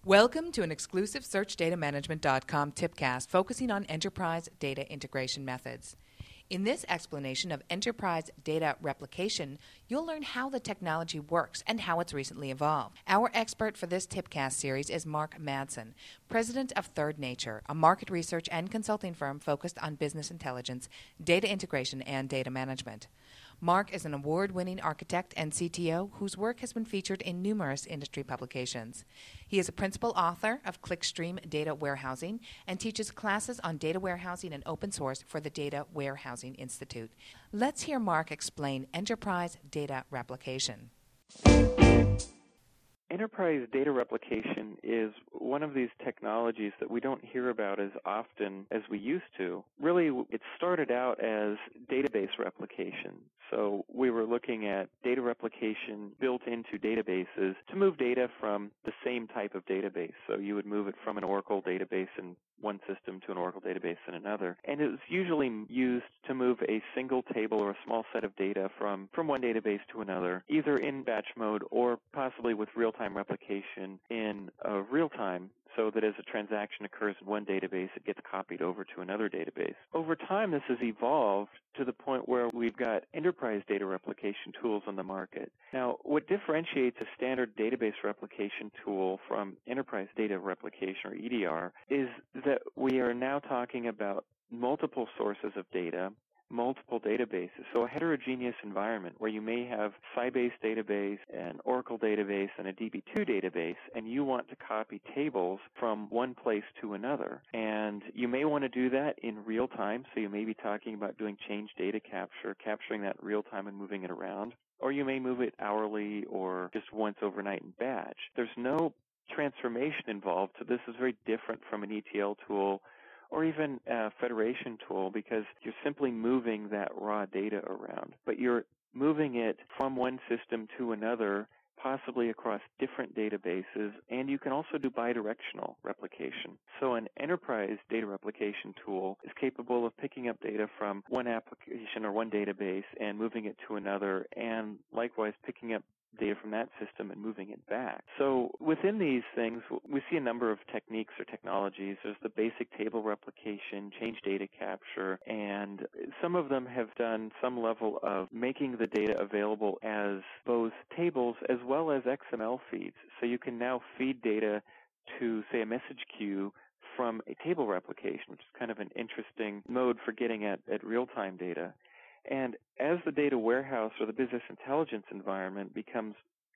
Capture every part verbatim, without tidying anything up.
Welcome to an exclusive Search Data Management dot com tipcast focusing on enterprise data integration methods. In this explanation of enterprise data replication, you'll learn how the technology works and how it's recently evolved. Our expert for this tipcast series is Mark Madsen, president of Third Nature, a market research and consulting firm focused on business intelligence, data integration, and data management. Mark is an award-winning architect and C T O whose work has been featured in numerous industry publications. He is a principal author of Clickstream Data Warehousing and teaches classes on data warehousing and open source for the Data Warehousing Institute. Let's hear Mark explain enterprise data replication. Enterprise data replication is one of these technologies that we don't hear about as often as we used to. Really, it started out as database replication. So we were looking at data replication built into databases to move data from the same type of database. So you would move it from an Oracle database in one system to an Oracle database in another. And it was usually used to move a single table or a small set of data from, from one database to another, either in batch mode or possibly with real-time replication in uh, real time, so that as a transaction occurs in one database, it gets copied over to another database. Over time, this has evolved to the point where we've got enterprise data replication tools on the market. Now, what differentiates a standard database replication tool from enterprise data replication, or E D R, is that we are now talking about multiple sources of data, multiple databases, so a heterogeneous environment where you may have Sybase database, an Oracle database, and a D B two database, and you want to copy tables from one place to another. And you may want to do that in real time, so you may be talking about doing change data capture, capturing that in real time and moving it around. Or you may move it hourly or just once overnight in batch. There's no transformation involved, so this is very different from an E T L tool or even a federation tool, because you're simply moving that raw data around. But you're moving it from one system to another, possibly across different databases, and you can also do bidirectional replication. So an enterprise data replication tool is capable of picking up data from one application or one database and moving it to another, and likewise picking up data from that system and moving it back. So within these things, we see a number of techniques or technologies. There's the basic table replication, change data capture, and some of them have done some level of making the data available as both tables as well as X M L feeds. So you can now feed data to, say, a message queue from a table replication, which is kind of an interesting mode for getting at, at real-time data. And as the data warehouse or the business intelligence environment becomes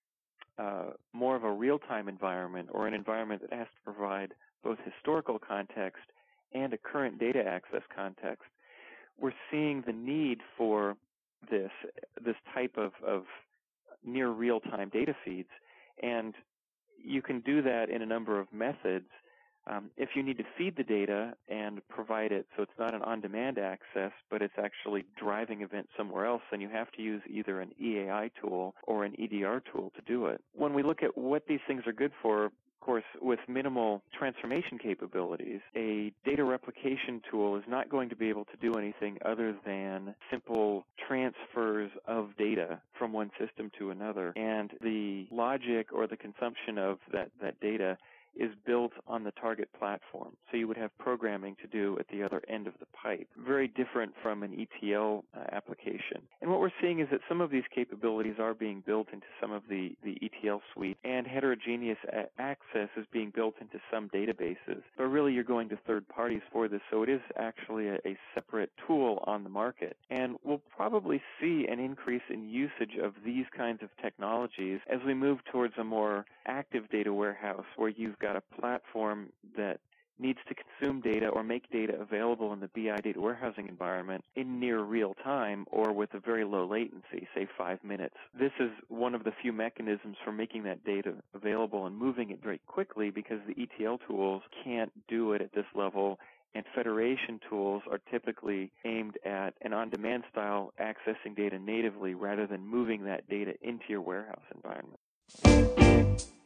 uh, more of a real-time environment, or an environment that has to provide both historical context and a current data access context, we're seeing the need for this, this type of, of near real-time data feeds. And you can do that in a number of methods. Um, if you need to feed the data and provide it so it's not an on-demand access, but it's actually driving events somewhere else, then you have to use either an E A I tool or an E D R tool to do it. When we look at what these things are good for, of course, with minimal transformation capabilities, a data replication tool is not going to be able to do anything other than simple transfers of data from one system to another. And the logic or the consumption of that, that data is built on the target platform. So you would have programming to do at the other end of the pipe. Very different from an E T L uh, application. And what we're seeing is that some of these capabilities are being built into some of the, the E T L suite, and heterogeneous a- access is being built into some databases. But really you're going to third parties for this, so it is actually a, a separate tool on the market. And we'll probably see an increase in usage of these kinds of technologies as we move towards a more active data warehouse, where you've got a platform that needs to consume data or make data available in the B I data warehousing environment in near real time, or with a very low latency, say five minutes. This is one of the few mechanisms for making that data available and moving it very quickly, because the E T L tools can't do it at this level, and federation tools are typically aimed at an on-demand style accessing data natively rather than moving that data into your warehouse environment.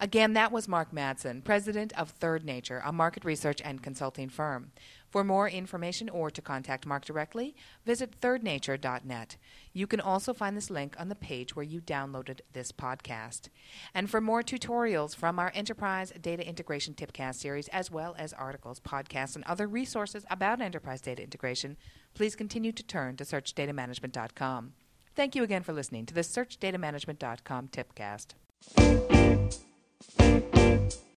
Again, that was Mark Madsen, president of Third Nature, a market research and consulting firm. For more information or to contact Mark directly, visit third nature dot net. You can also find this link on the page where you downloaded this podcast. And for more tutorials from our Enterprise Data Integration Tipcast series, as well as articles, podcasts, and other resources about enterprise data integration, please continue to turn to search data management dot com. Thank you again for listening to the search data management dot com Tipcast.